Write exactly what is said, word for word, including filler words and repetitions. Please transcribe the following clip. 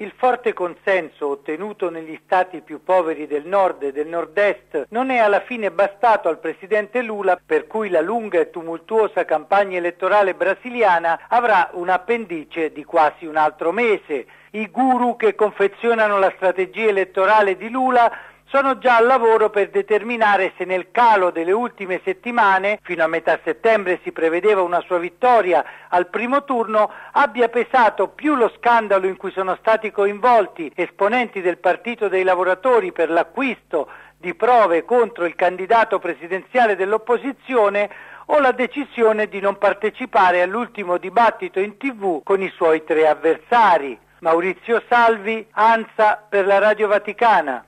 Il forte consenso ottenuto negli stati più poveri del nord e del nord-est non è alla fine bastato al presidente Lula, per cui la lunga e tumultuosa campagna elettorale brasiliana avrà un'appendice di quasi un altro mese. I guru che confezionano la strategia elettorale di Lula sono già al lavoro per determinare se nel calo delle ultime settimane, fino a metà settembre si prevedeva una sua vittoria al primo turno, abbia pesato più lo scandalo in cui sono stati coinvolti esponenti del Partito dei Lavoratori per l'acquisto di prove contro il candidato presidenziale dell'opposizione o la decisione di non partecipare all'ultimo dibattito in tivù con i suoi tre avversari. Maurizio Salvi, ANSA per la Radio Vaticana.